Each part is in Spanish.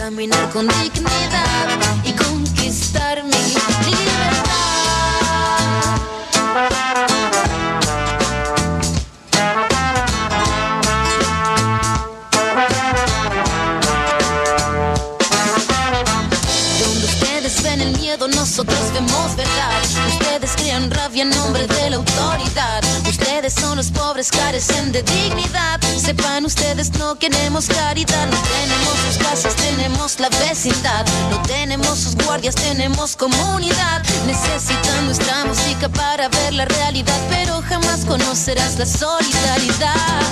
caminar con dignidad y conquistar mi libertad. Donde ustedes ven el miedo, nosotros vemos verdad. Ustedes crean rabia en nombre de la autoridad. Ustedes son los pobres, carecen de dignidad. Sepan ustedes, no queremos caridad. No tenemos sus casas, tenemos la vecindad. No tenemos sus guardias, tenemos comunidad. Necesitan nuestra música para ver la realidad, pero jamás conocerás la solidaridad.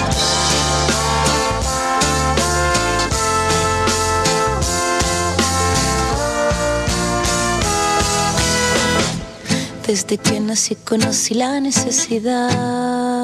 Desde que nací conocí la necesidad.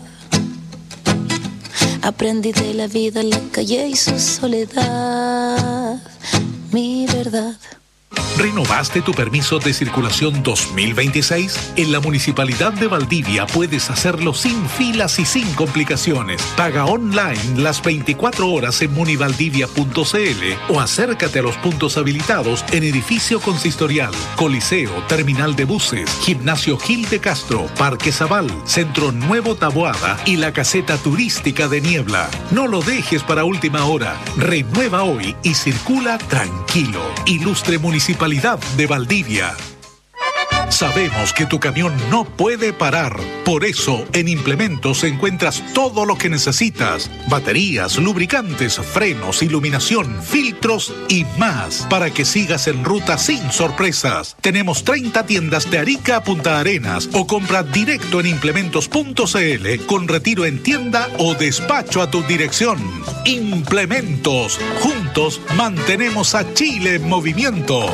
Aprendí de la vida, la calle y su soledad. Mi verdad. ¿Renovaste tu permiso de circulación 2026? En la Municipalidad de Valdivia puedes hacerlo sin filas y sin complicaciones. Paga online las 24 horas en munivaldivia.cl o acércate a los puntos habilitados en Edificio Consistorial, Coliseo, Terminal de Buses, Gimnasio Gil de Castro, Parque Zabal, Centro Nuevo Taboada y la Caseta Turística de Niebla. No lo dejes para última hora. Renueva hoy y circula tranquilo. Ilustre Municipalidad de Valdivia. Sabemos que tu camión no puede parar. Por eso, en Implementos encuentras todo lo que necesitas. Baterías, lubricantes, frenos, iluminación, filtros y más. Para que sigas en ruta sin sorpresas. Tenemos 30 tiendas de Arica a Punta Arenas o compra directo en implementos.cl con retiro en tienda o despacho a tu dirección. Implementos. Juntos mantenemos a Chile en movimiento.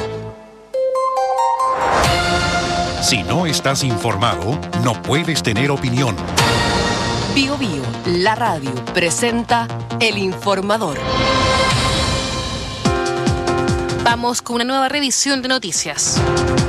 Si no estás informado, no puedes tener opinión. Bio Bio, la radio, presenta El Informador. Vamos con una nueva revisión de noticias.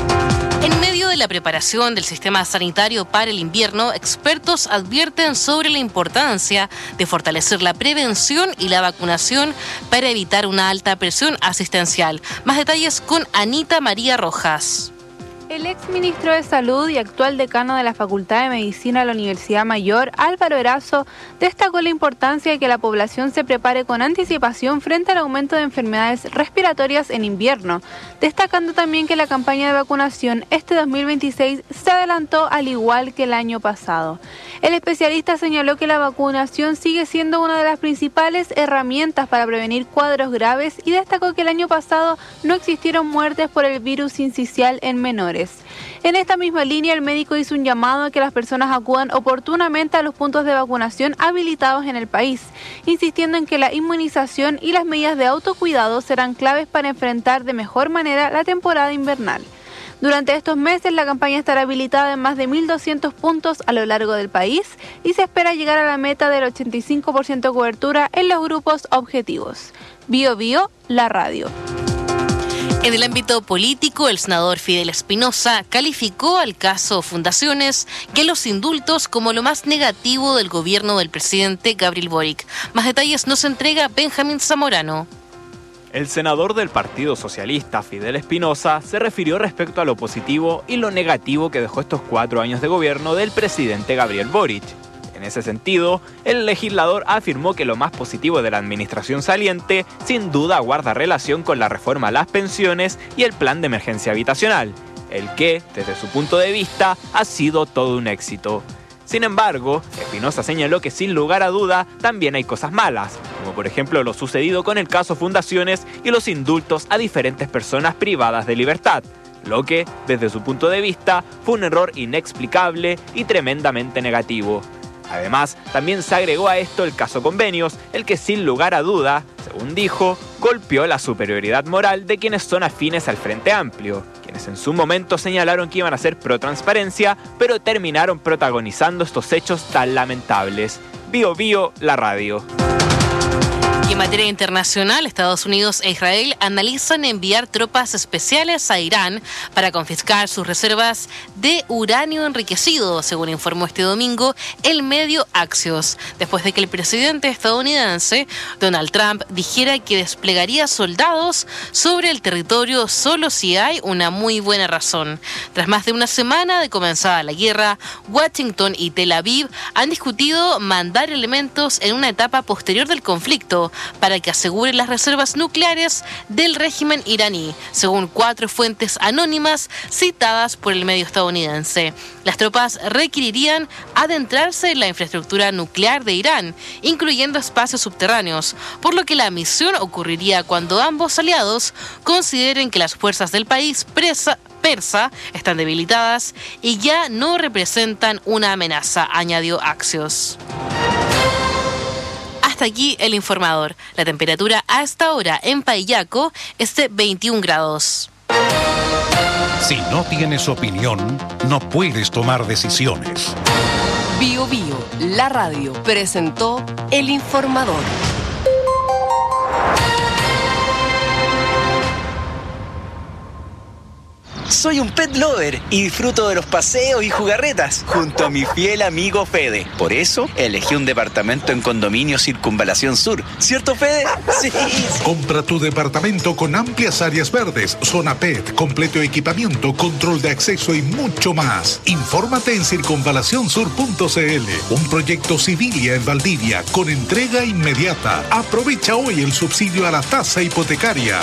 En medio de la preparación del sistema sanitario para el invierno, expertos advierten sobre la importancia de fortalecer la prevención y la vacunación para evitar una alta presión asistencial. Más detalles con Anita María Rojas. El exministro de Salud y actual decano de la Facultad de Medicina de la Universidad Mayor, Álvaro Erazo, destacó la importancia de que la población se prepare con anticipación frente al aumento de enfermedades respiratorias en invierno, destacando también que la campaña de vacunación este 2026 se adelantó al igual que el año pasado. El especialista señaló que la vacunación sigue siendo una de las principales herramientas para prevenir cuadros graves y destacó que el año pasado no existieron muertes por el virus sincicial en menores. En esta misma línea, el médico hizo un llamado a que las personas acudan oportunamente a los puntos de vacunación habilitados en el país, insistiendo en que la inmunización y las medidas de autocuidado serán claves para enfrentar de mejor manera la temporada invernal. Durante estos meses, la campaña estará habilitada en más de 1.200 puntos a lo largo del país y se espera llegar a la meta del 85% de cobertura en los grupos objetivos. Bio Bio, la radio. En el ámbito político, el senador Fidel Espinosa calificó al caso Fundaciones y a los indultos como lo más negativo del gobierno del presidente Gabriel Boric. Más detalles nos entrega Benjamín Zamorano. El senador del Partido Socialista, Fidel Espinosa, se refirió respecto a lo positivo y lo negativo que dejó estos 4 años de gobierno del presidente Gabriel Boric. En ese sentido, el legislador afirmó que lo más positivo de la administración saliente sin duda guarda relación con la reforma a las pensiones y el plan de emergencia habitacional, el que, desde su punto de vista, ha sido todo un éxito. Sin embargo, Espinosa señaló que sin lugar a duda también hay cosas malas, como por ejemplo lo sucedido con el caso Fundaciones y los indultos a diferentes personas privadas de libertad, lo que, desde su punto de vista, fue un error inexplicable y tremendamente negativo. Además, también se agregó a esto el caso Convenios, el que sin lugar a duda, según dijo, golpeó la superioridad moral de quienes son afines al Frente Amplio, quienes en su momento señalaron que iban a ser pro transparencia, pero terminaron protagonizando estos hechos tan lamentables. Bio Bio, la radio. Y en materia internacional, Estados Unidos e Israel analizan enviar tropas especiales a Irán para confiscar sus reservas de uranio enriquecido, según informó este domingo el medio Axios, después de que el presidente estadounidense Donald Trump dijera que desplegaría soldados sobre el territorio solo si hay una muy buena razón. Tras más de una semana de comenzada la guerra, Washington y Tel Aviv han discutido mandar elementos en una etapa posterior del conflicto para que aseguren las reservas nucleares del régimen iraní, según 4 fuentes anónimas citadas por el medio estadounidense. Las tropas requerirían adentrarse en la infraestructura nuclear de Irán, incluyendo espacios subterráneos, por lo que la misión ocurriría cuando ambos aliados consideren que las fuerzas del país persa están debilitadas y ya no representan una amenaza, añadió Axios. Hasta aquí el informador. La temperatura a esta hora en Payaco es de 21 grados. Si no tienes opinión, no puedes tomar decisiones. Bio Bio, la radio, presentó el informador. Soy un pet lover y disfruto de los paseos y jugarretas junto a mi fiel amigo Fede. Por eso elegí un departamento en Condominio Circunvalación Sur. ¿Cierto, Fede? Sí. Compra tu departamento con amplias áreas verdes, zona PET, completo equipamiento, control de acceso y mucho más. Infórmate en circunvalacionsur.cl. Un proyecto Civilia en Valdivia con entrega inmediata. Aprovecha hoy el subsidio a la tasa hipotecaria.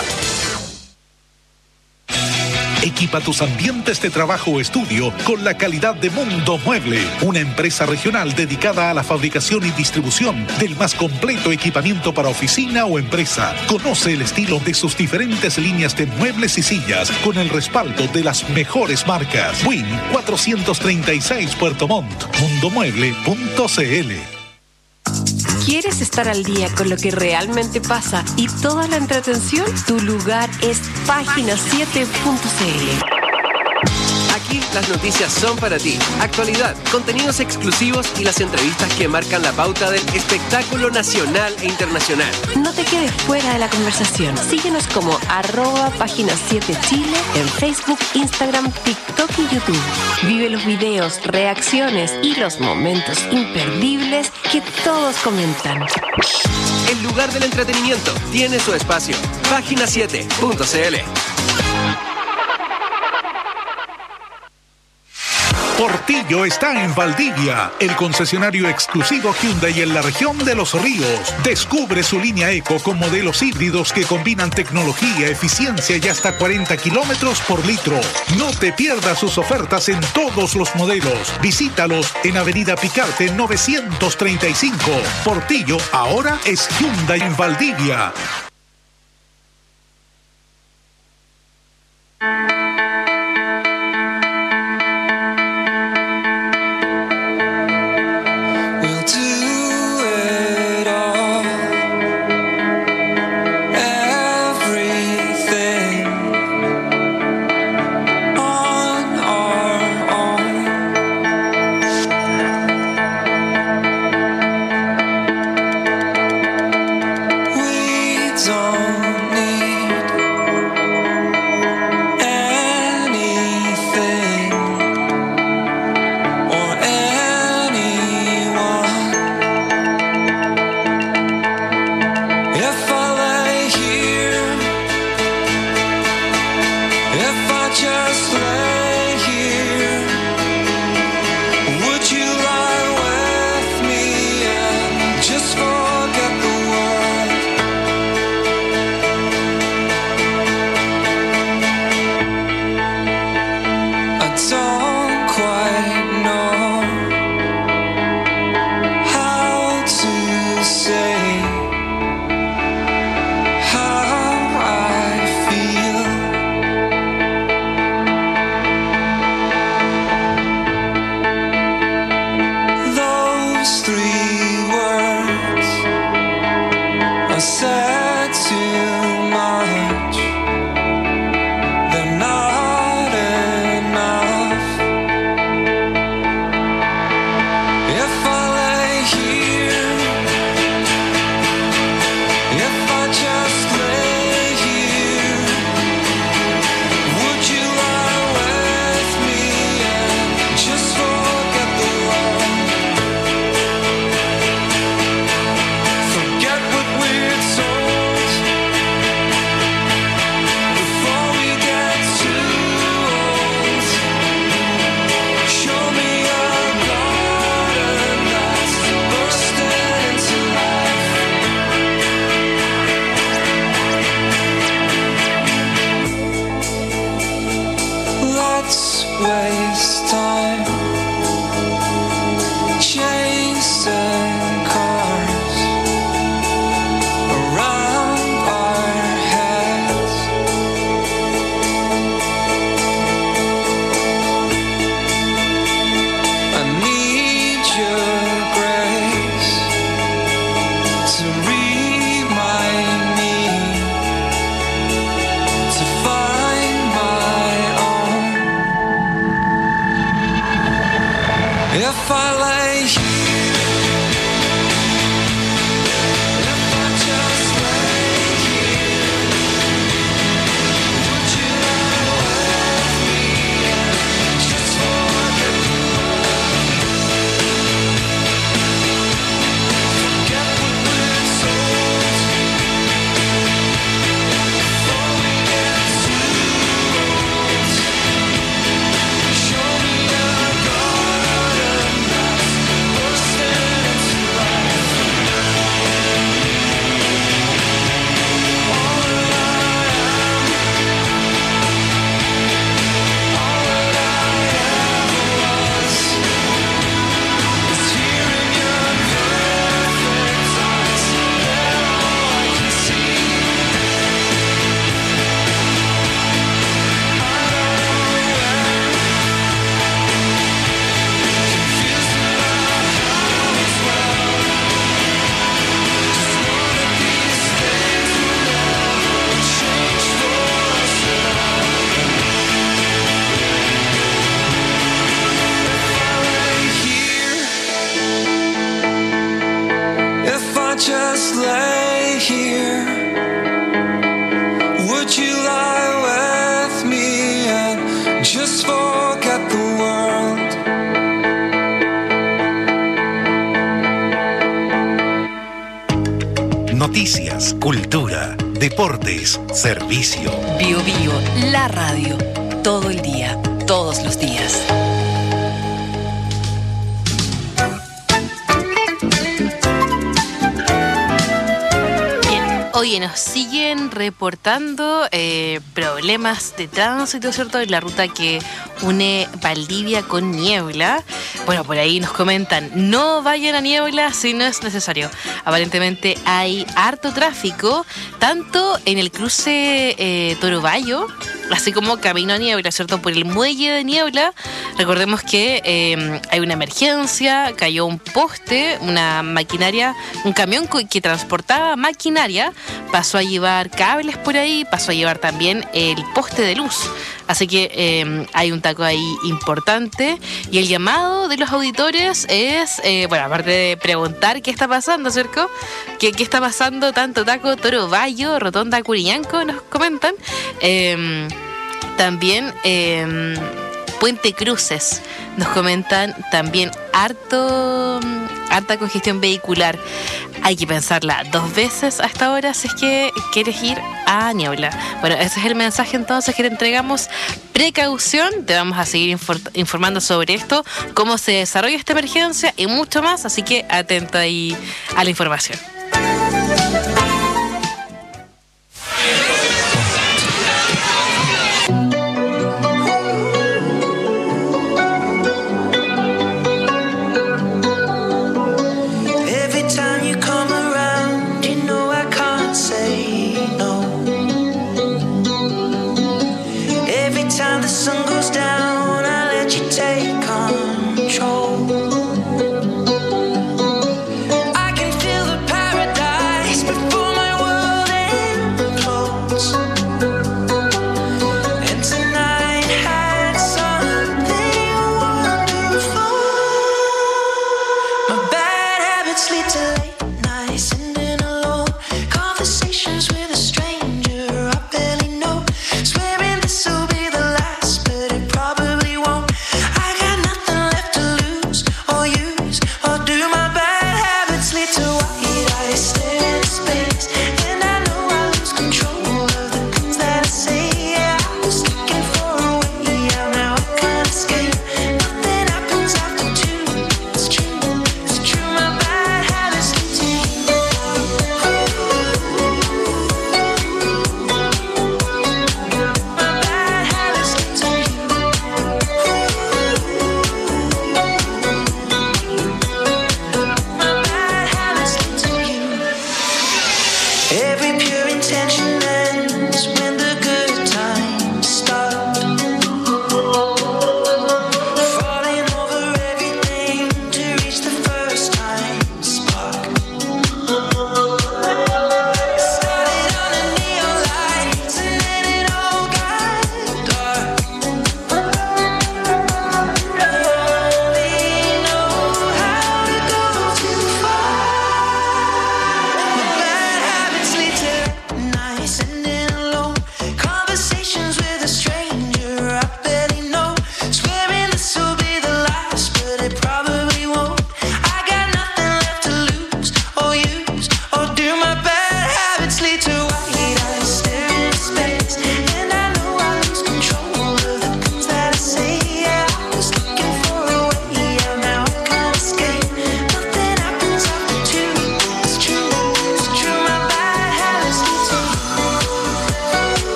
Equipa tus ambientes de trabajo o estudio con la calidad de Mundo Mueble, una empresa regional dedicada a la fabricación y distribución del más completo equipamiento para oficina o empresa. Conoce el estilo de sus diferentes líneas de muebles y sillas con el respaldo de las mejores marcas. Win 436 Puerto Montt, mundomueble.cl. ¿Quieres estar al día con lo que realmente pasa y toda la entretención? Tu lugar es Página7.cl. Aquí las noticias son para ti. Actualidad, contenidos exclusivos y las entrevistas que marcan la pauta del espectáculo nacional e internacional. No te quedes fuera de la conversación. Síguenos como @Página7Chile en Facebook, Instagram, TikTok y YouTube. Vive los videos, reacciones y los momentos imperdibles que todos comentan. El lugar del entretenimiento tiene su espacio. Página7.cl. Portillo está en Valdivia, el concesionario exclusivo Hyundai en la región de Los Ríos. Descubre su línea Eco con modelos híbridos que combinan tecnología, eficiencia y hasta 40 kilómetros por litro. No te pierdas sus ofertas en todos los modelos. Visítalos en Avenida Picarte 935. Portillo ahora es Hyundai en Valdivia. noticias, cultura, deportes, servicio. Bio Bio, la radio. Todo el día, todos los días. Oye, nos siguen reportando problemas de tránsito, ¿cierto? En la ruta que une Valdivia con Niebla. Bueno, por ahí nos comentan, no vayan a Niebla si no es necesario. Aparentemente hay harto tráfico, tanto en el cruce Torobayo, así como camino a Niebla, ¿cierto? Por el muelle de Niebla. Recordemos que hay una emergencia, cayó un poste, una maquinaria, un camión que transportaba maquinaria, pasó a llevar cables por ahí, pasó a llevar también el poste de luz. Así que hay un taco ahí importante. Y el llamado de los auditores es, bueno, aparte de preguntar qué está pasando, ¿cierto? ¿Qué está pasando? Tanto taco, Torobayo, Rotonda, Curiñanco, nos comentan. También Puente Cruces, nos comentan también harta congestión vehicular. Hay que pensarla 2 veces a esta hora si es que quieres ir a Niebla. Bueno, ese es el mensaje entonces que te entregamos. Precaución, te vamos a seguir informando sobre esto, cómo se desarrolla esta emergencia y mucho más, así que atento ahí a la información.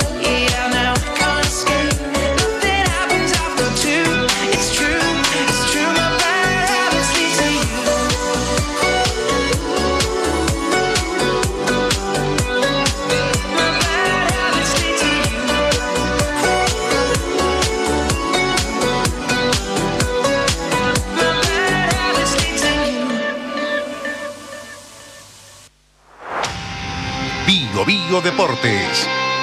It's true. Bio Bio Deportes.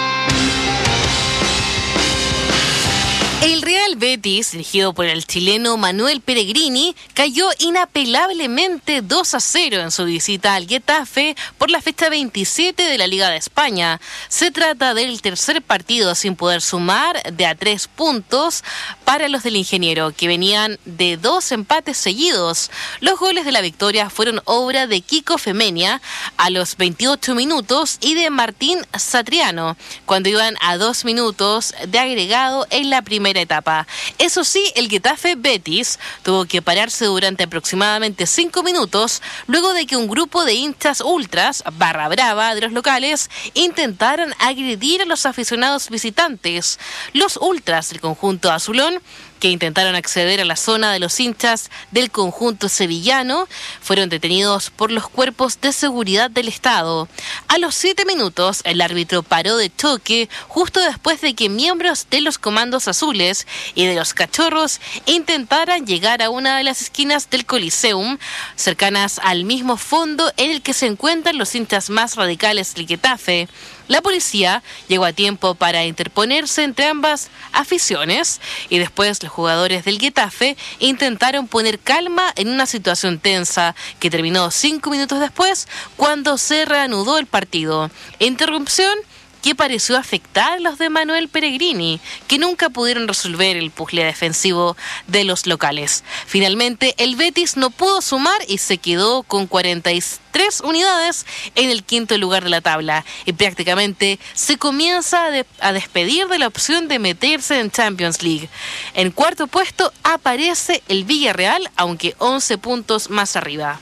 El Real Betis, dirigido por el chileno Manuel Pellegrini, cayó inapelablemente 2-0 en su visita al Getafe por la fecha 27 de la Liga de España. Se trata del tercer partido sin poder sumar de a 3 puntos para los del ingeniero, que venían de 2 empates seguidos. Los goles de la victoria fueron obra de Kiko Femenia a los 28 minutos y de Martín Satriano, cuando iban a 2 minutos de agregado en la primera etapa. Eso sí, el Getafe Betis tuvo que pararse durante aproximadamente 5 minutos luego de que un grupo de hinchas ultras, barra brava de los locales, intentaran agredir a los aficionados visitantes. Los ultras del conjunto azulón, que intentaron acceder a la zona de los hinchas del conjunto sevillano, fueron detenidos por los cuerpos de seguridad del Estado. A los 7 minutos, el árbitro paró de choque justo después de que miembros de los comandos azules y de los cachorros intentaran llegar a una de las esquinas del Coliseum, cercanas al mismo fondo en el que se encuentran los hinchas más radicales del Getafe. La policía llegó a tiempo para interponerse entre ambas aficiones y después los jugadores del Getafe intentaron poner calma en una situación tensa que terminó 5 minutos después cuando se reanudó el partido. Interrupción que pareció afectar a los de Manuel Pellegrini, que nunca pudieron resolver el puzzle defensivo de los locales. Finalmente, el Betis no pudo sumar y se quedó con 43 unidades en el quinto lugar de la tabla, y prácticamente se comienza a despedir de la opción de meterse en Champions League. En cuarto puesto aparece el Villarreal, aunque 11 puntos más arriba.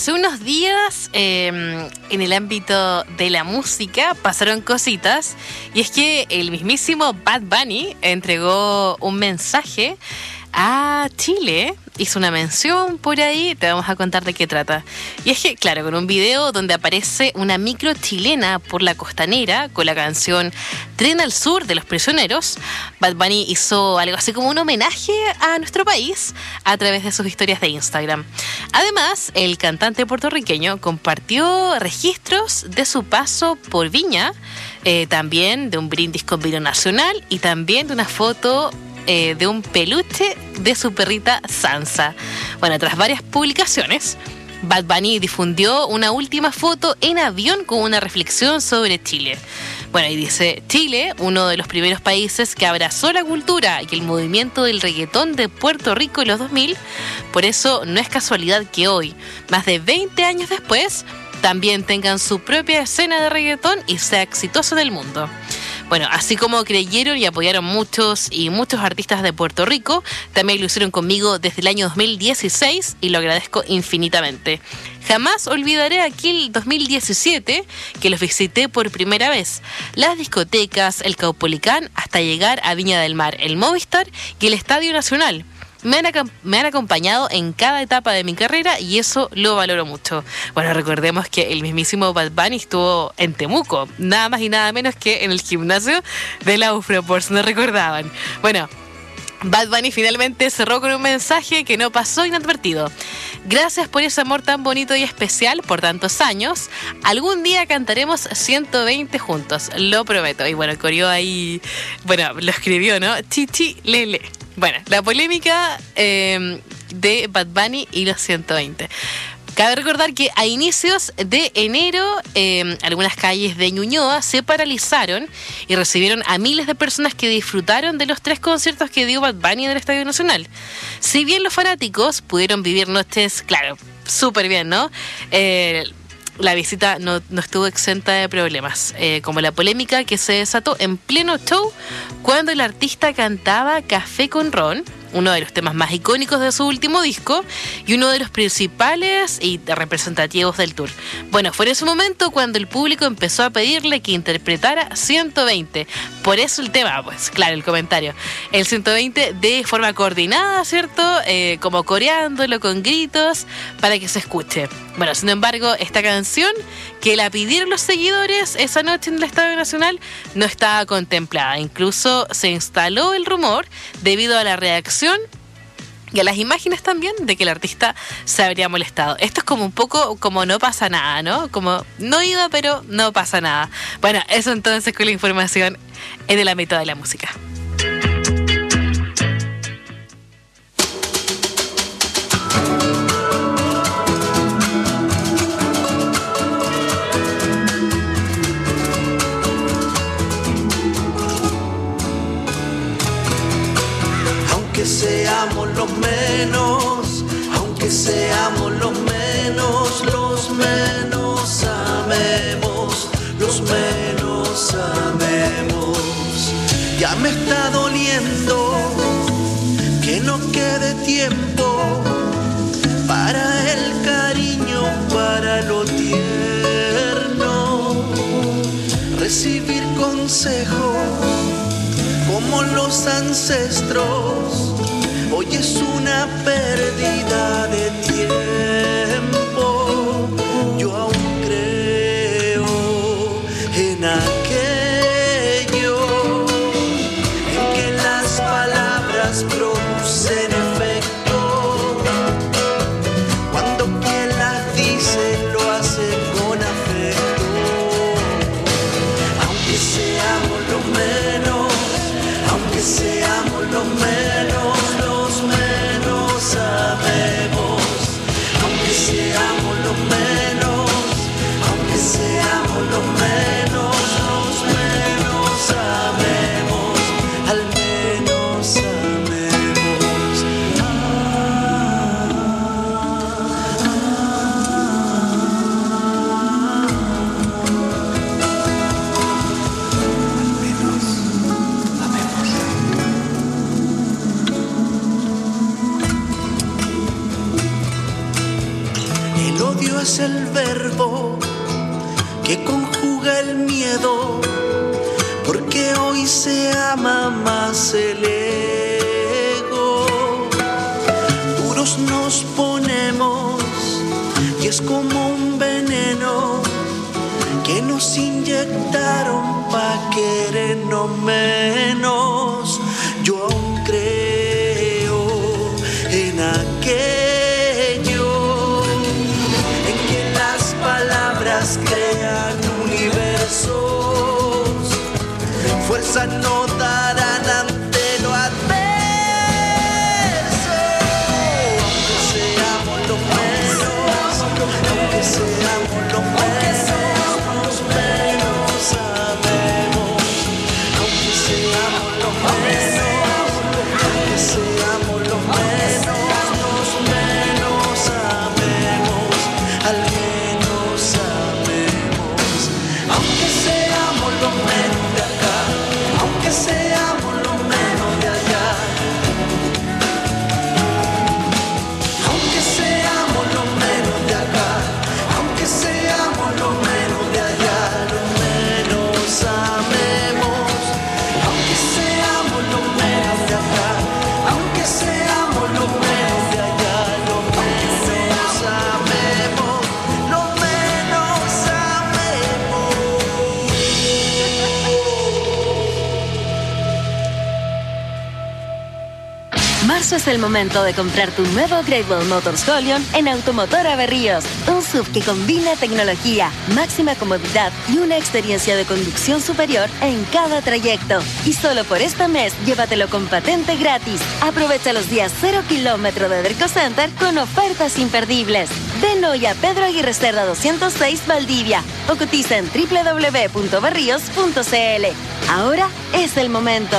hace unos días en el ámbito de la música pasaron cositas, y es que el mismísimo Bad Bunny entregó un mensaje a Chile, hizo una mención por ahí, te vamos a contar de qué trata. Y es que, claro, con un video donde aparece una micro chilena por la costanera con la canción Tren al Sur de Los Prisioneros, Bad Bunny hizo algo así como un homenaje a nuestro país a través de sus historias de Instagram. Además, el cantante puertorriqueño compartió registros de su paso por Viña, también de un brindis con vino nacional y también de una foto de un peluche de su perrita Sansa. Bueno, tras varias publicaciones, Bad Bunny difundió una última foto en avión con una reflexión sobre Chile. Bueno, y dice: Chile, uno de los primeros países que abrazó la cultura y el movimiento del reggaetón de Puerto Rico en los 2000, por eso no es casualidad que hoy, más de 20 años después, también tengan su propia escena de reggaetón y sea exitoso en el mundo. Bueno, así como creyeron y apoyaron muchos artistas de Puerto Rico, también lo hicieron conmigo desde el año 2016 y lo agradezco infinitamente. Jamás olvidaré aquel 2017 que los visité por primera vez. Las discotecas, el Caupolicán, hasta llegar a Viña del Mar, el Movistar y el Estadio Nacional. Me han acompañado en cada etapa de mi carrera y eso lo valoro mucho. Bueno, recordemos que el mismísimo Bad Bunny estuvo en Temuco, nada más y nada menos que en el gimnasio de la UFRO, por si no recordaban. Bueno, Bad Bunny finalmente cerró con un mensaje que no pasó inadvertido. Gracias por ese amor tan bonito y especial por tantos años. Algún día cantaremos 120 juntos, lo prometo. Y bueno, corrió ahí, bueno, lo escribió, ¿no? Chichi Lele. Bueno, la polémica de Bad Bunny y los 120. Cabe recordar que a inicios de enero algunas calles de Ñuñoa se paralizaron y recibieron a miles de personas que disfrutaron de los 3 conciertos que dio Bad Bunny en el Estadio Nacional. Si bien los fanáticos pudieron vivir noches, claro, súper bien, ¿no? La visita no estuvo exenta de problemas, como la polémica que se desató en pleno show cuando el artista cantaba Café con Ron, uno de los temas más icónicos de su último disco y uno de los principales y representativos del tour. Bueno, fue en ese momento cuando el público empezó a pedirle que interpretara 120. Por eso el tema, pues claro, el comentario. El 120 de forma coordinada, ¿cierto? Como coreándolo con gritos para que se escuche. Bueno, sin embargo, esta canción que la pidieron los seguidores esa noche en el Estadio Nacional no estaba contemplada. Incluso se instaló el rumor debido a la reacción y a las imágenes también de que el artista se habría molestado. Esto es como un poco como no pasa nada, ¿no? Como no iba, pero no pasa nada. Bueno, eso entonces con la información en el ámbito de la música. Aunque seamos los menos, aunque seamos los menos amemos, los menos amemos. Ya me está doliendo que no quede tiempo para el cariño, para lo tierno, recibir consejo como los ancestros. Hoy es una pérdida de tiempo. Yo aún creo en aquello en que las palabras producen efecto. Cuando quien las dice lo hace con afecto. Aunque seamos los menos, aunque seamos los menos sabemos, aunque seamos los menos, aunque seamos los menos es el verbo que conjuga el miedo, porque hoy se ama más el ego. Duros nos ponemos y es como un veneno que nos inyectaron pa' querernos menos. Yo aún creo en aquello, en que las palabras crean universos, fuerza no darán ante lo adverso. Aunque seamos los menos, aunque seamos los menos sabemos, aunque seamos los menos, aunque seamos los menos sabemos, al menos sabemos, aunque seamos los menos de acá, aunque seamos los menos de allá, aunque seamos los menos de acá, aunque seamos los menos de allá, los menos sabemos, aunque seamos los menos de acá, aunque seamos los menos de allá, los menos sabemos, los menos sabemos. Marzo es el momento de comprar tu nuevo Great Wall Motors Holion en Automotora Berríos. Un SUV que combina tecnología, máxima comodidad y una experiencia de conducción superior en cada trayecto. Y solo por este mes, llévatelo con patente gratis. Aprovecha los días 0 kilómetro de Derco Center con ofertas imperdibles. Ven hoy a Pedro Aguirre Cerda 206 Valdivia o cotiza en www.berrios.cl. Ahora es el momento.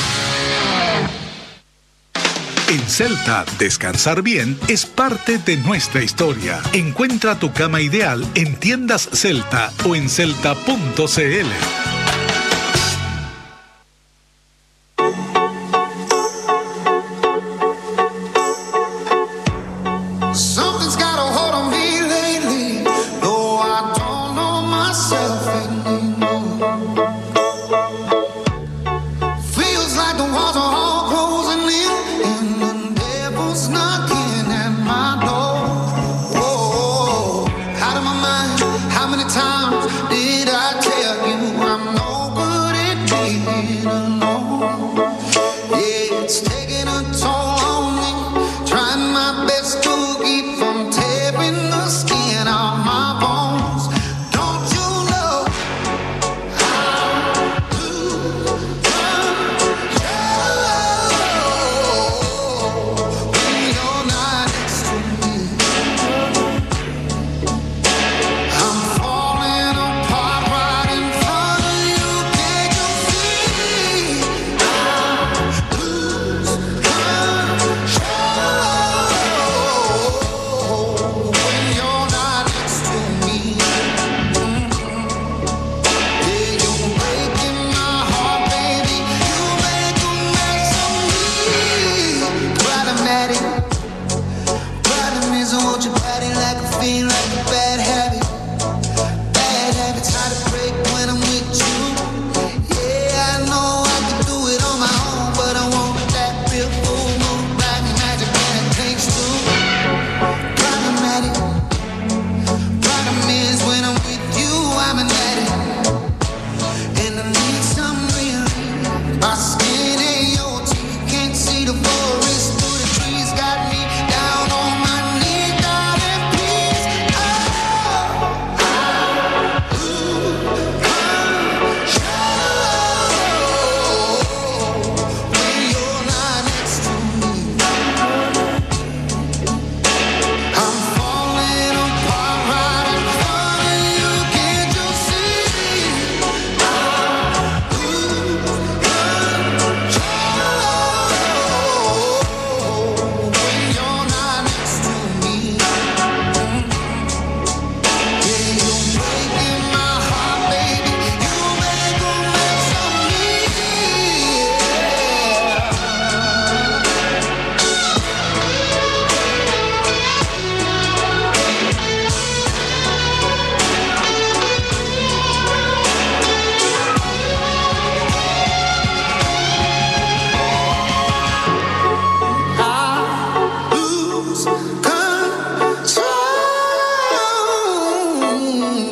En Celta, descansar bien es parte de nuestra historia. Encuentra tu cama ideal en tiendas Celta o en celta.cl. Something's got a hold on me lately, though I don't know myself anymore. Feels like the walls are all closing in, and the devil's knocking at my door. Whoa, out of my mind, how many times did I tell you I'm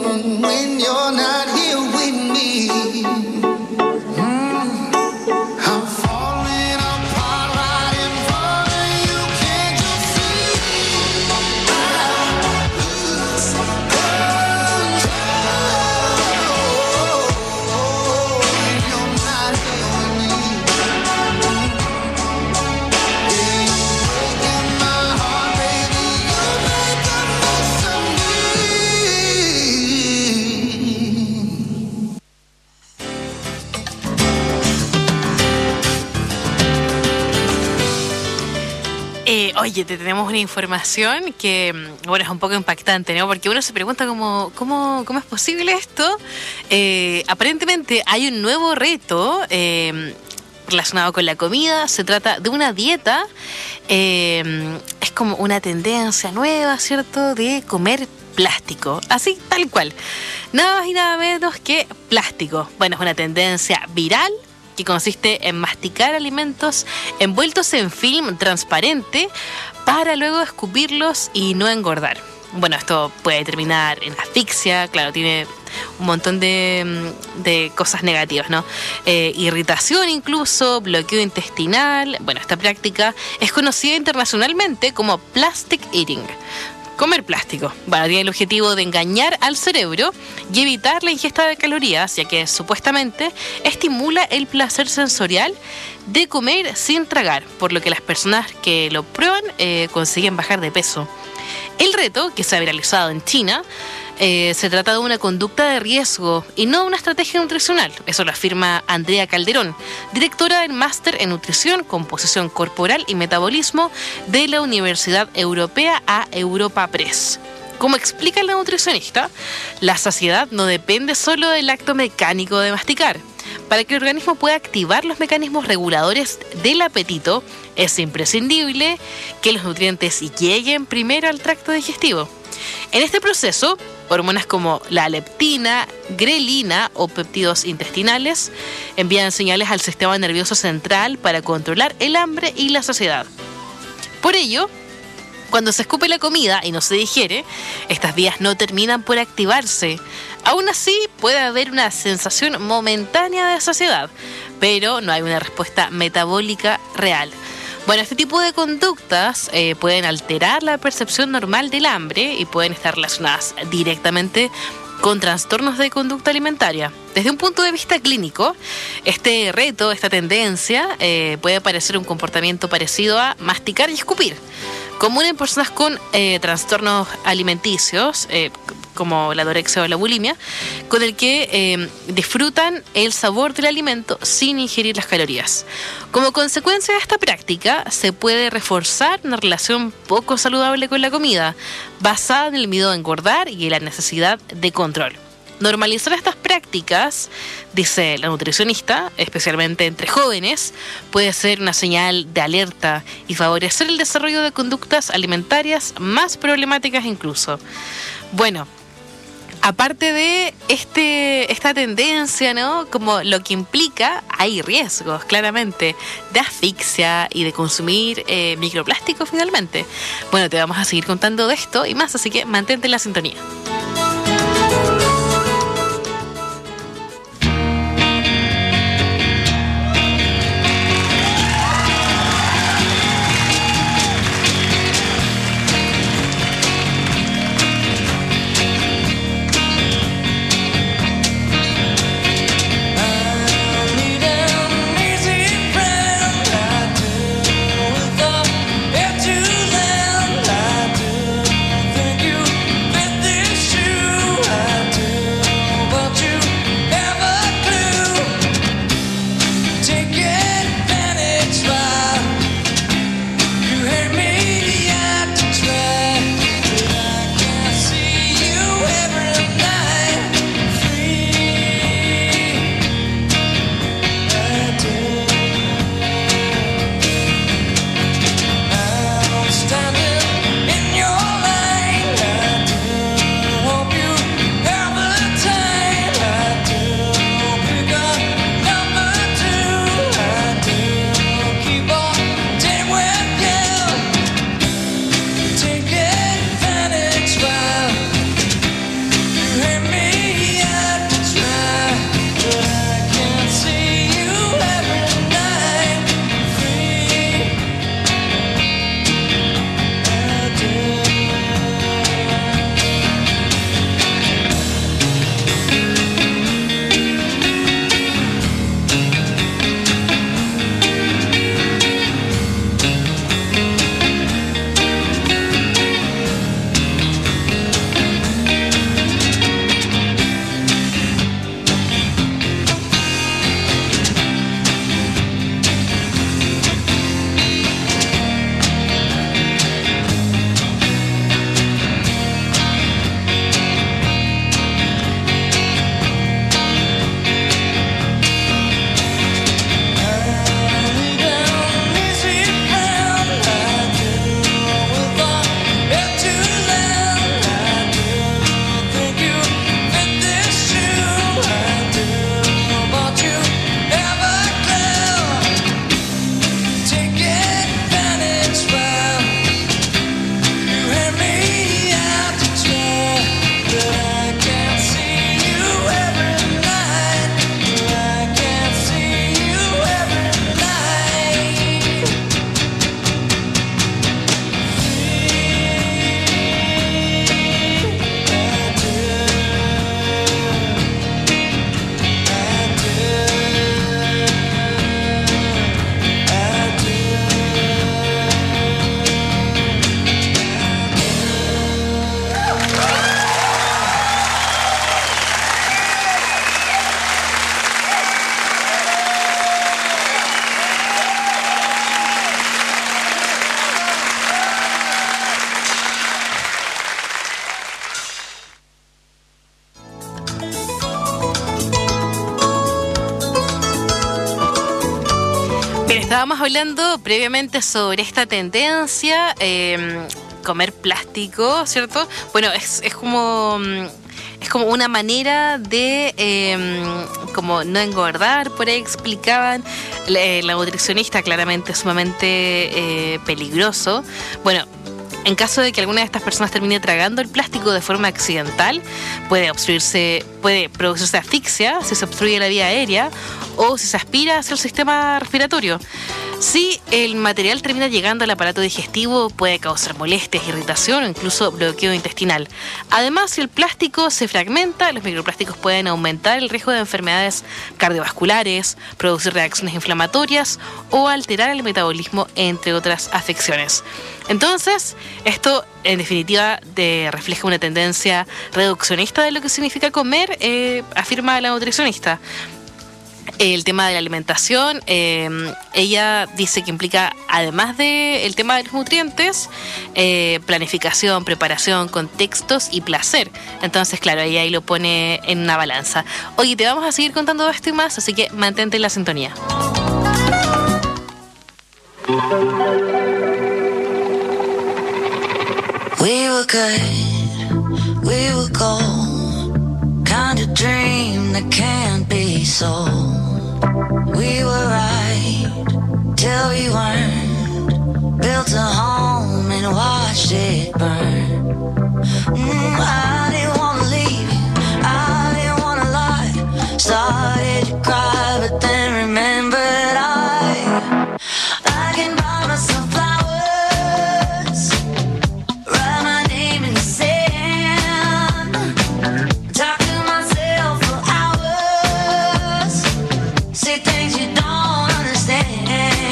when you're not here with me. I'm falling apart right in front of you. Can't you see? I lose control when you're not here with me. Breaking my heart, baby. You make a mess of me. Oye, te tenemos una información que, bueno, es un poco impactante, ¿no? Porque uno se pregunta cómo es posible esto. Aparentemente hay un nuevo reto relacionado con la comida. Se trata de una dieta. Es como una tendencia nueva, ¿cierto? De comer plástico. Así, tal cual. Nada más y nada menos que plástico. Bueno, es una tendencia viral que consiste en masticar alimentos envueltos en film transparente para luego escupirlos y no engordar. Bueno, esto puede terminar en asfixia, claro, tiene un montón de cosas negativas, ¿no? Irritación incluso, bloqueo intestinal. Bueno, esta práctica es conocida internacionalmente como plastic eating. Comer plástico. Bueno, tiene el objetivo de engañar al cerebro y evitar la ingesta de calorías, ya que supuestamente estimula el placer sensorial de comer sin tragar, por lo que las personas que lo prueban consiguen bajar de peso. El reto, que se ha viralizado en China, se trata de una conducta de riesgo y no una estrategia nutricional. Eso lo afirma Andrea Calderón, directora del Máster en Nutrición, Composición Corporal y Metabolismo de la Universidad Europea a Europa Press. Como explica la nutricionista, la saciedad no depende solo del acto mecánico de masticar. Para que el organismo pueda activar los mecanismos reguladores del apetito, es imprescindible que los nutrientes lleguen primero al tracto digestivo. En este proceso, hormonas como la leptina, grelina o péptidos intestinales envían señales al sistema nervioso central para controlar el hambre y la saciedad. Por ello, cuando se escupe la comida y no se digiere, estas vías no terminan por activarse. Aún así, puede haber una sensación momentánea de saciedad, pero no hay una respuesta metabólica real. Bueno, este tipo de conductas pueden alterar la percepción normal del hambre y pueden estar relacionadas directamente con trastornos de conducta alimentaria. Desde un punto de vista clínico, este reto, esta tendencia, puede parecer un comportamiento parecido a masticar y escupir, común en personas con trastornos alimenticios, como la anorexia o la bulimia, con el que disfrutan el sabor del alimento sin ingerir las calorías. Como consecuencia de esta práctica, se puede reforzar una relación poco saludable con la comida, basada en el miedo a engordar y en la necesidad de control. Normalizar estas prácticas, dice la nutricionista, especialmente entre jóvenes, puede ser una señal de alerta y favorecer el desarrollo de conductas alimentarias más problemáticas incluso. Bueno, aparte de esta tendencia, ¿no? Como lo que implica, hay riesgos, claramente, de asfixia y de consumir microplásticos finalmente. Bueno, te vamos a seguir contando de esto y más, así que mantente en la sintonía. Show Estábamos hablando previamente sobre esta tendencia, comer plástico, ¿cierto? Bueno, es como una manera de como no engordar, por ahí explicaban la nutricionista, claramente sumamente peligroso. Bueno, en caso de que alguna de estas personas termine tragando el plástico de forma accidental, puede producirse asfixia si se obstruye la vía aérea o si se aspira hacia el sistema respiratorio. Si el material termina llegando al aparato digestivo, puede causar molestias, irritación o incluso bloqueo intestinal. Además, si el plástico se fragmenta, los microplásticos pueden aumentar el riesgo de enfermedades cardiovasculares, producir reacciones inflamatorias o alterar el metabolismo, entre otras afecciones. Entonces, esto en definitiva refleja una tendencia reduccionista de lo que significa comer, afirma la nutricionista. El tema de la alimentación, ella dice que implica, además del tema de los nutrientes, planificación, preparación, contextos y placer. Entonces, claro, ella ahí lo pone en una balanza. Oye, te vamos a seguir contando esto y más, así que mantente en la sintonía. We were good, we were gold, kind of dream that can't be sold. We were right till we weren't, built a home and watched it burn. I didn't want to leave you, I didn't want to lie, started to cry but then remembered I can buy myself flowers, write my name in the sand, talk to myself for hours, say things you don't understand.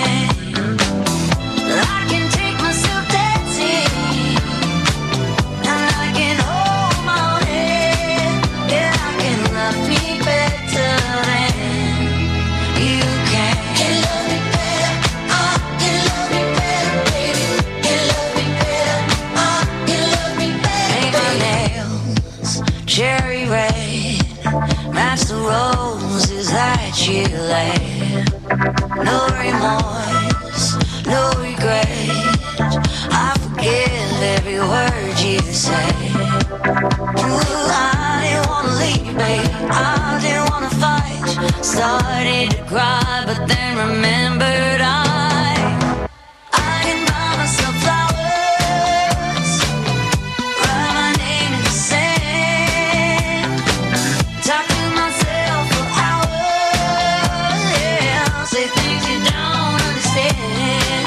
I can take myself dancing, and I can hold my own head. Yeah, I can love me better than you can. Can love me better, can love me better, baby. Can love me better, can love me better. Make my nails cherry red, match the roses that you laid. No remorse, no regret, I forgive every word you say. Ooh, I didn't wanna leave, babe, I didn't wanna fight, started to cry but then remembered I can buy myself flowers, write my name in the sand, talk to myself for hours, yeah, say things you don't understand.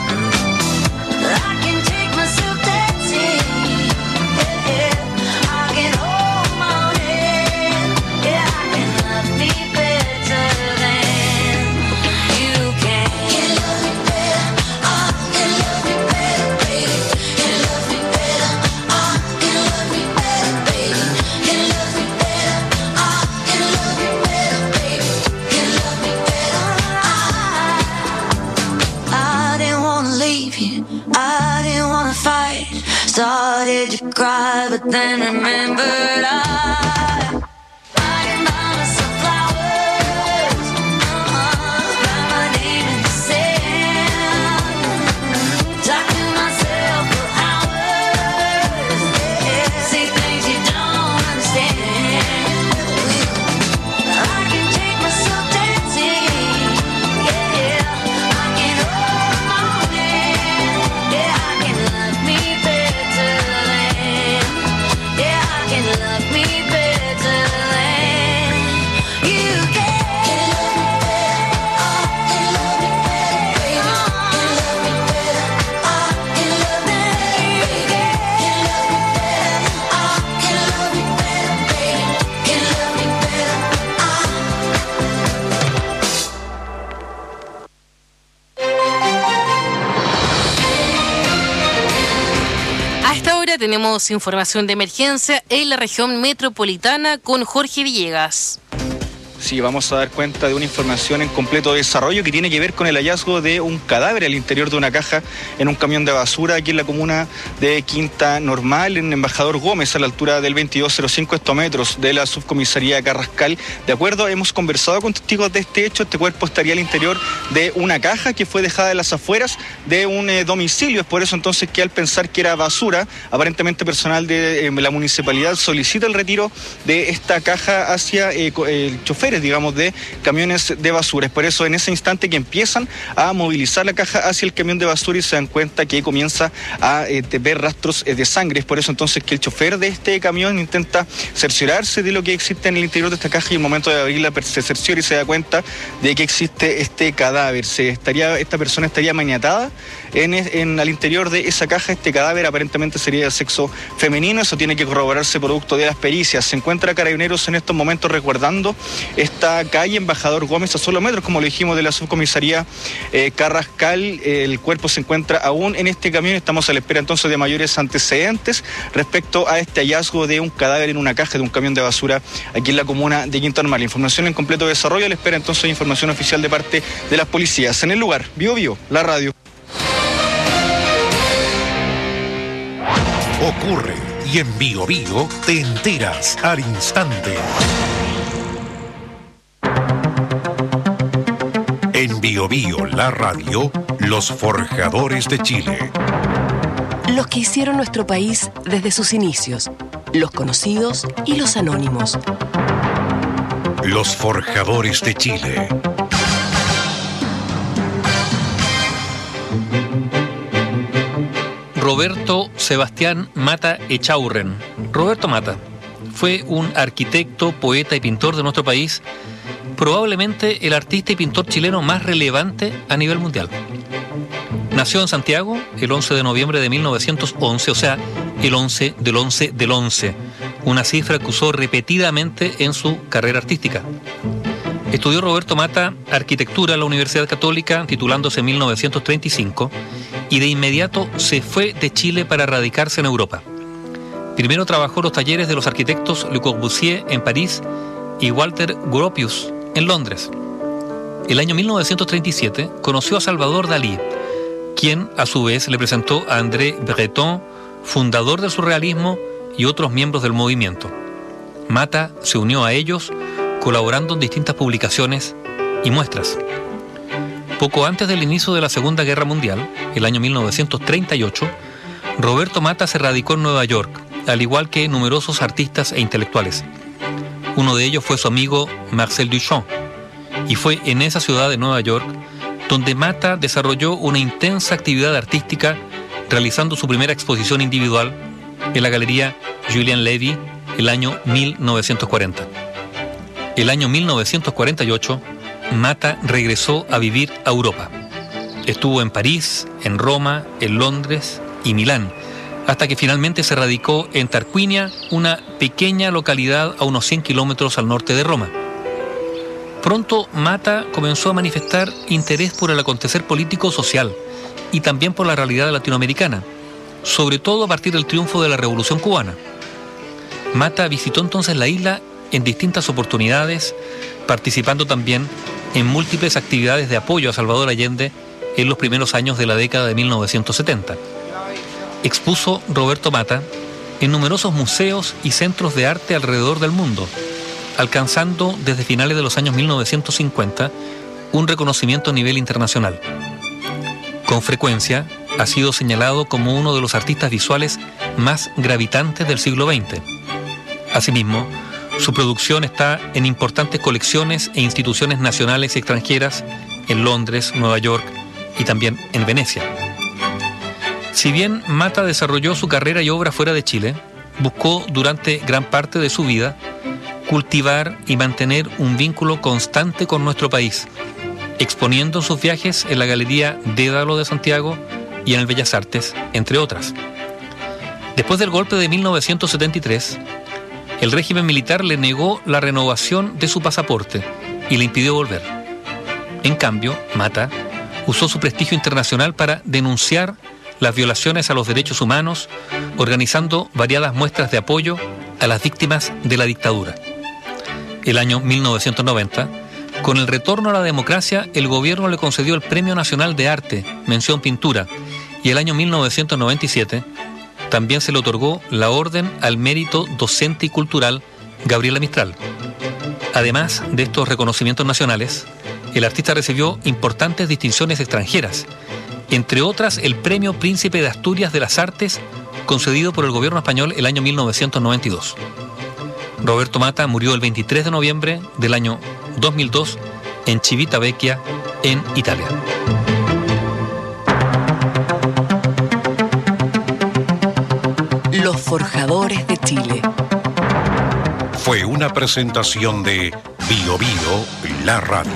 I can take myself dancing, yeah, I can hold my own hand, yeah, I can love me better than you can. Can love me better, can love me better, baby. Can love me better, can love me better, baby. Can love me better, can love me better, baby. Can love me better. I didn't wanna leave you, I didn't wanna fight, started to cry but then remembered I can buy myself flowers, write my name in the sand, talk to myself for hours, yeah, say things you don't understand. I can take myself dancing, yeah, I can hold my own hand, yeah, I can love me better than, yeah, I can love me better than you can. Can love me better, baby. Can love me better, can love me better, can love me better, baby. Can love me better, A esta hora tenemos información de emergencia en la región metropolitana con Jorge Villegas. Sí, vamos a dar cuenta de una información en completo desarrollo que tiene que ver con el hallazgo de un cadáver al interior de una caja en un camión de basura aquí en la comuna de Quinta Normal, en Embajador Gómez, a la altura del 2205 hectómetros de la subcomisaría Carrascal. De acuerdo, hemos conversado con testigos de este hecho. Este cuerpo estaría al interior de una caja que fue dejada en las afueras de un domicilio. Es por eso entonces que al pensar que era basura, aparentemente personal de la municipalidad solicita el retiro de esta caja hacia el chofer, digamos, de camiones de basura. Es por eso en ese instante que empiezan a movilizar la caja hacia el camión de basura y se dan cuenta que comienza a ver rastros de sangre. Es por eso entonces que el chofer de este camión intenta cerciorarse de lo que existe en el interior de esta caja y en el momento de abrirla se cerciora y se da cuenta de que existe este cadáver. Esta persona estaría maniatada al interior de esa caja. Este cadáver aparentemente sería de sexo femenino. Eso tiene que corroborarse producto de las pericias. Se encuentra Carabineros en estos momentos resguardando esta calle Embajador Gómez a solo metros, como lo dijimos, de la subcomisaría Carrascal. El cuerpo se encuentra aún en este camión. Estamos a la espera entonces de mayores antecedentes respecto a este hallazgo de un cadáver en una caja de un camión de basura aquí en la comuna de Quinta Normal. Información en completo desarrollo. A la espera entonces de información oficial de parte de las policías. En el lugar, Bio Bio, la radio. Ocurre y en Bio Bio te enteras al instante. En Bio Bio, la radio, los forjadores de Chile. Los que hicieron nuestro país desde sus inicios, los conocidos y los anónimos. Los forjadores de Chile. Roberto Sebastián Mata Echaurren. Roberto Mata fue un arquitecto, poeta y pintor de nuestro país, probablemente el artista y pintor chileno más relevante a nivel mundial. Nació en Santiago el 11 de noviembre de 1911, o sea, el 11 del 11 del 11, una cifra que usó repetidamente en su carrera artística. Estudió Roberto Mata arquitectura en la Universidad Católica, titulándose en 1935, y de inmediato se fue de Chile para radicarse en Europa. Primero trabajó en los talleres de los arquitectos Le Corbusier en París y Walter Gropius en Londres. El año 1937 conoció a Salvador Dalí, quien a su vez le presentó a André Breton, fundador del surrealismo, y otros miembros del movimiento. Mata se unió a ellos, colaborando en distintas publicaciones y muestras. Poco antes del inicio de la Segunda Guerra Mundial, el año 1938, Roberto Mata se radicó en Nueva York, al igual que numerosos artistas e intelectuales. Uno de ellos fue su amigo Marcel Duchamp, y fue en esa ciudad de Nueva York donde Mata desarrolló una intensa actividad artística, realizando su primera exposición individual en la Galería Julian Levy el año 1940. El año 1948, Mata regresó a vivir a Europa. Estuvo en París, en Roma, en Londres y Milán, hasta que finalmente se radicó en Tarquinia, una pequeña localidad a unos 100 kilómetros al norte de Roma. Pronto Mata comenzó a manifestar interés por el acontecer político-social y también por la realidad latinoamericana, sobre todo a partir del triunfo de la Revolución Cubana. Mata visitó entonces la isla en distintas oportunidades, participando también en múltiples actividades de apoyo a Salvador Allende en los primeros años de la década de 1970. Expuso Roberto Mata en numerosos museos y centros de arte alrededor del mundo, alcanzando desde finales de los años 1950 un reconocimiento a nivel internacional. Con frecuencia ha sido señalado como uno de los artistas visuales más gravitantes del siglo XX. Asimismo, su producción está en importantes colecciones e instituciones nacionales y extranjeras en Londres, Nueva York y también en Venecia. Si bien Mata desarrolló su carrera y obra fuera de Chile, buscó durante gran parte de su vida cultivar y mantener un vínculo constante con nuestro país, exponiendo sus viajes en la Galería Dédalo de Santiago y en el Bellas Artes, entre otras. Después del golpe de 1973, el régimen militar le negó la renovación de su pasaporte y le impidió volver. En cambio, Mata usó su prestigio internacional para denunciar las violaciones a los derechos humanos, organizando variadas muestras de apoyo a las víctimas de la dictadura. el año 1990, con el retorno a la democracia, el gobierno le concedió el Premio Nacional de Arte, mención pintura, y el año 1997 también se le otorgó la Orden al Mérito Docente y Cultural Gabriela Mistral. Además de estos reconocimientos nacionales, el artista recibió importantes distinciones extranjeras, entre otras el Premio Príncipe de Asturias de las Artes, concedido por el gobierno español el año 1992. Roberto Mata murió el 23 de noviembre del año 2002 en Civitavecchia, en Italia. Los Forjadores de Chile. Fue una presentación de Bio Bio, la radio.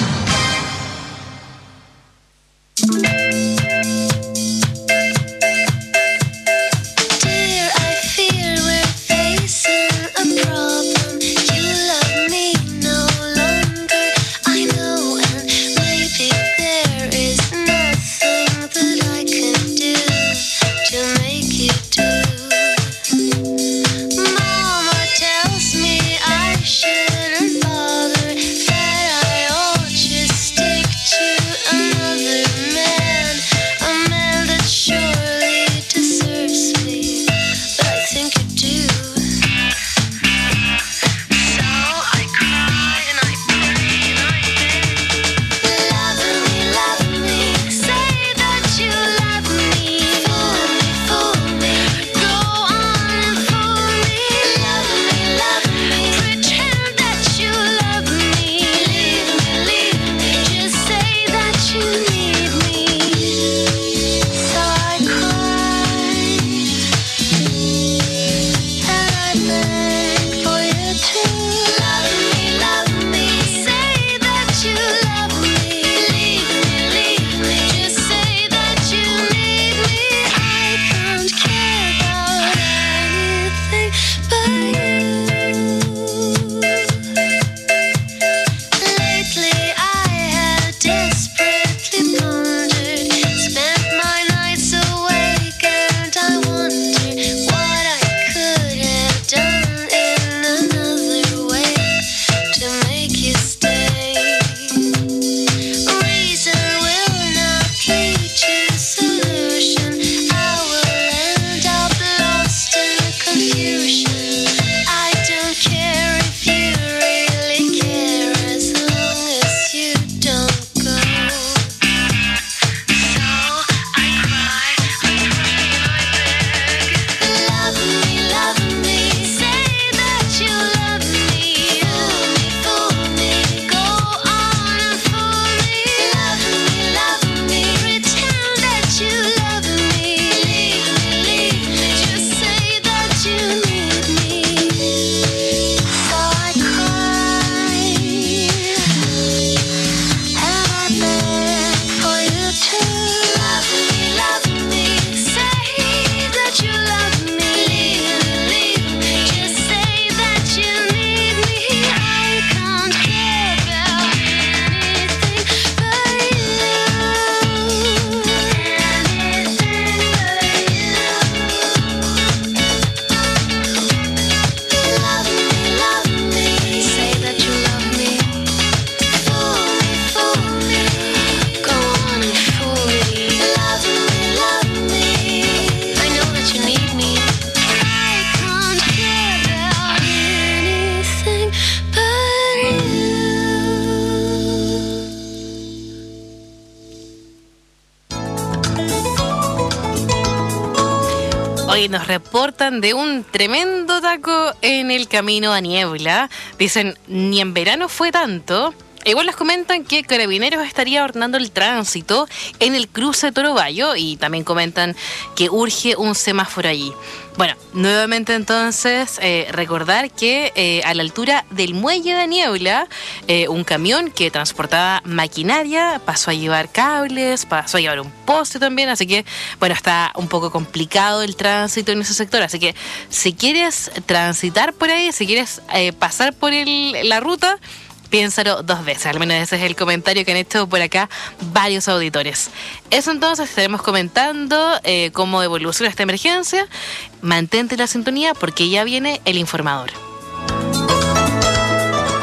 Hoy nos reportan de un tremendo taco en el camino a Niebla. Dicen, ni en verano fue tanto. Igual les comentan que Carabineros estaría ordenando el tránsito en el cruce Toro Bayo y también comentan que urge un semáforo allí. Bueno, nuevamente entonces recordar que a la altura del muelle de Niebla, un camión que transportaba maquinaria pasó a llevar cables, pasó a llevar un poste también, así que bueno, está un poco complicado el tránsito en ese sector, así que si quieres transitar por ahí, si quieres pasar por la ruta, piénsalo dos veces, al menos ese es el comentario que han hecho por acá varios auditores. Eso entonces estaremos comentando cómo evoluciona esta emergencia. Mantente en la sintonía porque ya viene el informador.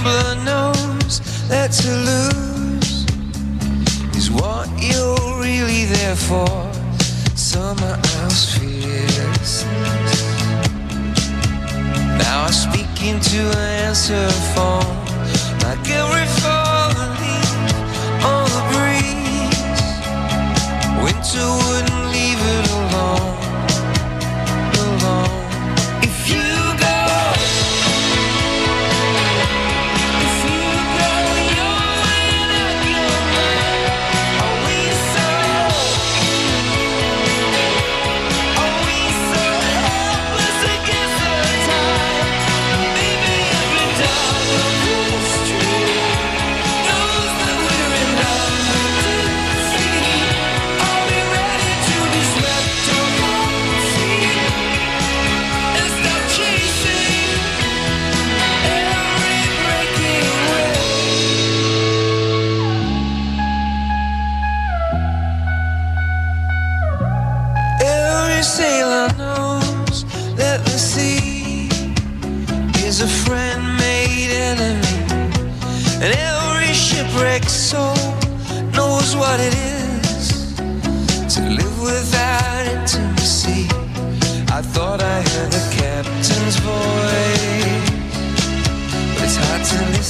gambler knows that to lose is what you're really there for. Summer house fearlessness. Now I speak into an answer phone, like every falling leaf on the breeze. Winter wouldn't leave it alone. If you go, your man and your man, are we so helpless against the tide? Maybe every dog of history knows that we're in love to see. Are we ready to be swept off our feet and stop chasing every breaking wave? Every sailor knows that the sea is a friend made enemy, and every shipwrecked soul knows what it is to live without intimacy. I thought I heard the captain's voice, but it's hard to listen